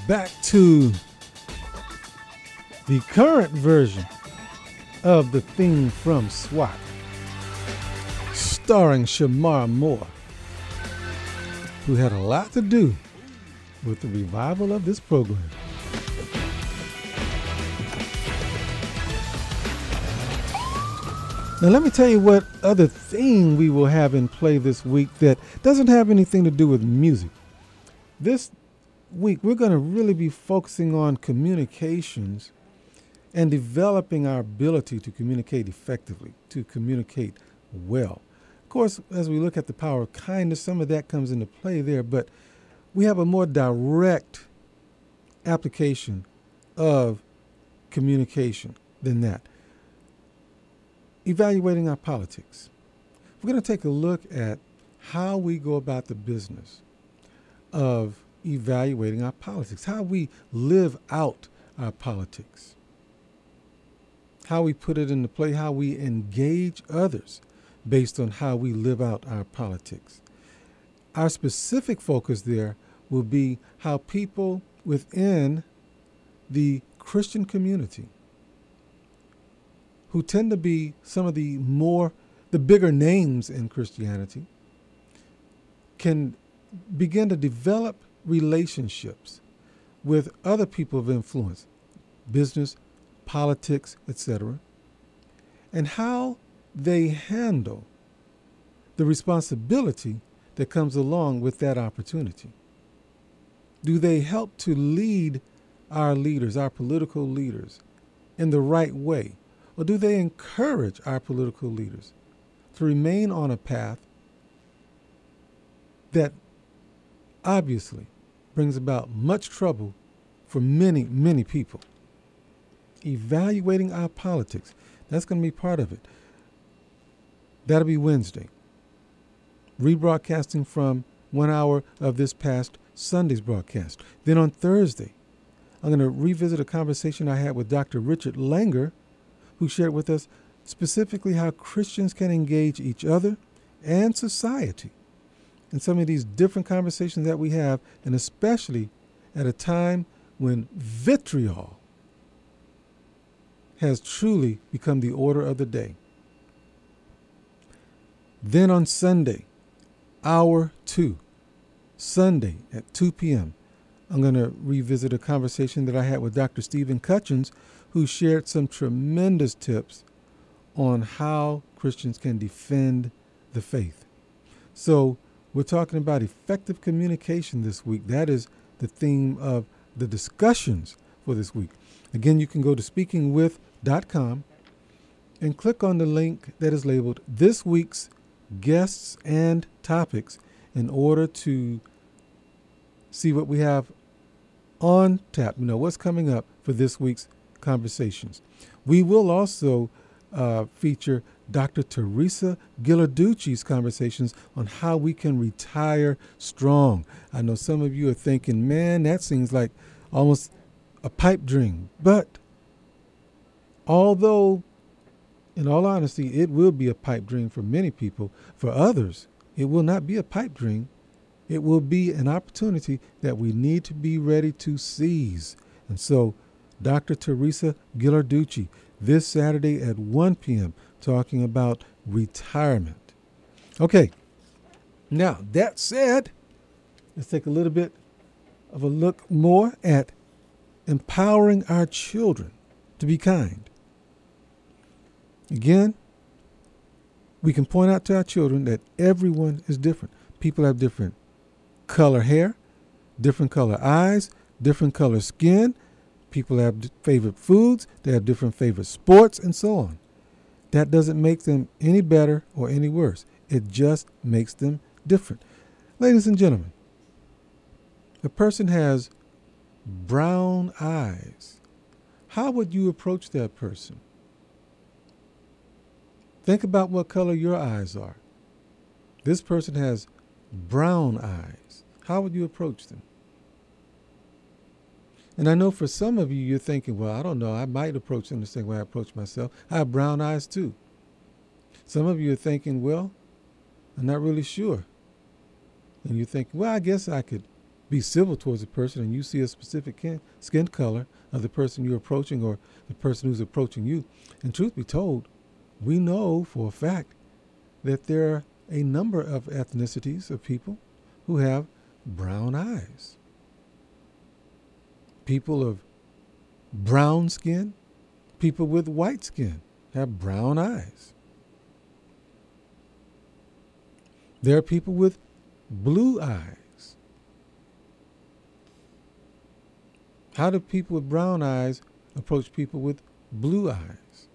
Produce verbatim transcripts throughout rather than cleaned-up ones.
back to the current version of the theme from SWAT, starring Shamar Moore, who had a lot to do with the revival of this program. Now let me tell you what other theme we will have in play this week that doesn't have anything to do with music. This week we're going to really be focusing on communications and developing our ability to communicate effectively, to communicate well. Of course, as we look at the power of kindness, some of that comes into play there, but we have a more direct application of communication than that. Evaluating our politics. We're going to take a look at how we go about the business of evaluating our politics, how we live out our politics, how we put it into play, how we engage others based on how we live out our politics. Our specific focus there will be how people within the Christian community, who tend to be some of the more, the bigger names in Christianity, can begin to develop relationships with other people of influence, business, politics, et cetera, and how they handle the responsibility that comes along with that opportunity. Do they help to lead our leaders, our political leaders, in the right way? Or do they encourage our political leaders to remain on a path that obviously brings about much trouble for many, many people? Evaluating our politics, that's going to be part of it. That'll be Wednesday. Rebroadcasting from one hour of this past Sunday's broadcast. Then on Thursday, I'm going to revisit a conversation I had with Doctor Richard Langer, who shared with us specifically how Christians can engage each other and society in some of these different conversations that we have, and especially at a time when vitriol has truly become the order of the day. Then on Sunday, hour two, Sunday at two p.m., I'm going to revisit a conversation that I had with Doctor Stephen Cutchins, who shared some tremendous tips on how Christians can defend the faith. So we're talking about effective communication this week. That is the theme of the discussions for this week. Again, you can go to speaking with dot com and click on the link that is labeled This Week's Guests and Topics in order to see what we have on tap, you know, what's coming up for this week's conversations. We will also uh, feature Doctor Teresa Ghilarducci's conversations on how we can retire strong. I know some of you are thinking, man, that seems like almost a pipe dream. But although, in all honesty, it will be a pipe dream for many people, for others, it will not be a pipe dream. It will be an opportunity that we need to be ready to seize. And so, Doctor Teresa Ghilarducci, this Saturday at one p.m., talking about retirement. Okay, now that said, let's take a little bit of a look more at empowering our children to be kind. Again, we can point out to our children that everyone is different. People have different color hair, different color eyes, different color skin. People have favorite foods. They have different favorite sports and so on. That doesn't make them any better or any worse. It just makes them different. Ladies and gentlemen, a person has brown eyes. How would you approach that person? Think about what color your eyes are. This person has brown eyes. How would you approach them? And I know for some of you, you're thinking, well, I don't know. I might approach them the same way I approach myself. I have brown eyes too. Some of you are thinking, well, I'm not really sure. And you think, well, I guess I could be civil towards a person and you see a specific kin- skin color of the person you're approaching or the person who's approaching you. And truth be told, we know for a fact that there are a number of ethnicities of people who have brown eyes. People of brown skin, people with white skin have brown eyes. There are people with blue eyes. How do people with brown eyes approach people with blue eyes?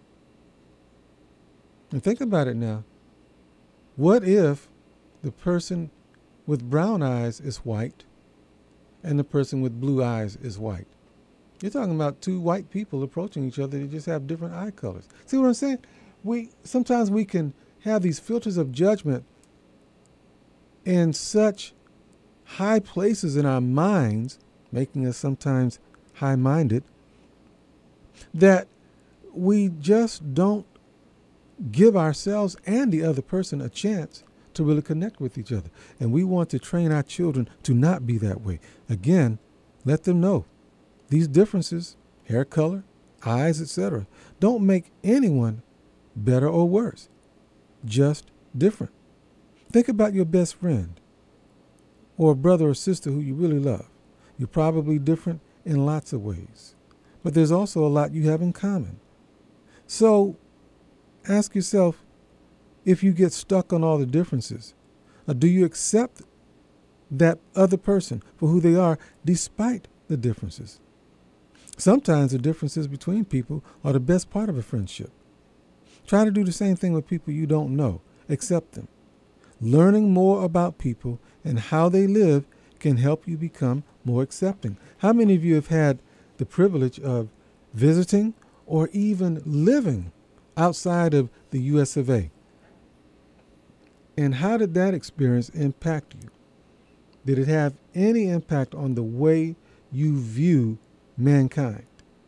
And think about it now. What if the person with brown eyes is white and the person with blue eyes is white? You're talking about two white people approaching each other. They just have different eye colors. See what I'm saying? We sometimes we can have these filters of judgment in such high places in our minds, making us sometimes high-minded, that we just don't give ourselves and the other person a chance to really connect with each other. And we want to train our children to not be that way. Again, let them know these differences, hair color, eyes, et cetera, don't make anyone better or worse, just different. Think about your best friend or a brother or sister who you really love. You're probably different in lots of ways, but there's also a lot you have in common. So ask yourself, if you get stuck on all the differences, or do you accept that other person for who they are despite the differences? Sometimes the differences between people are the best part of a friendship. Try to do the same thing with people you don't know. Accept them. Learning more about people and how they live can help you become more accepting. How many of you have had the privilege of visiting or even living outside of the U S of A? And how did that experience impact you? Did it have any impact on the way you view mankind?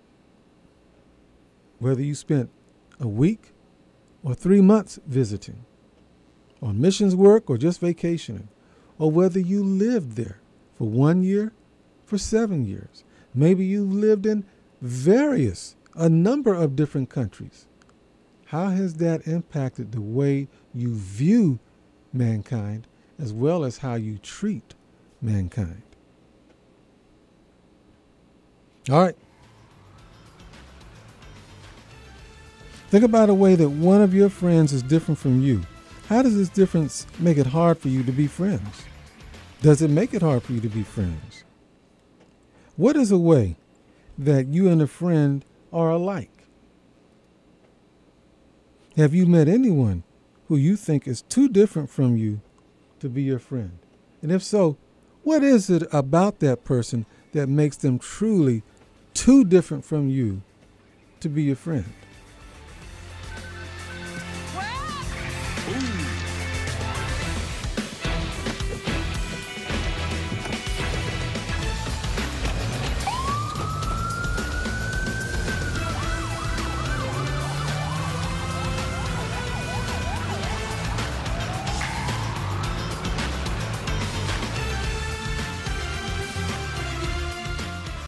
Whether you spent a week or three months visiting, on missions work or just vacationing, or whether you lived there for one year, for seven years. Maybe you lived in various, a number of different countries. How has that impacted the way you view mankind as well as how you treat mankind? All right. Think about a way that one of your friends is different from you. How does this difference make it hard for you to be friends? Does it make it hard for you to be friends? What is a way that you and a friend are alike? Have you met anyone who you think is too different from you to be your friend? And if so, what is it about that person that makes them truly too different from you to be your friend? Ooh.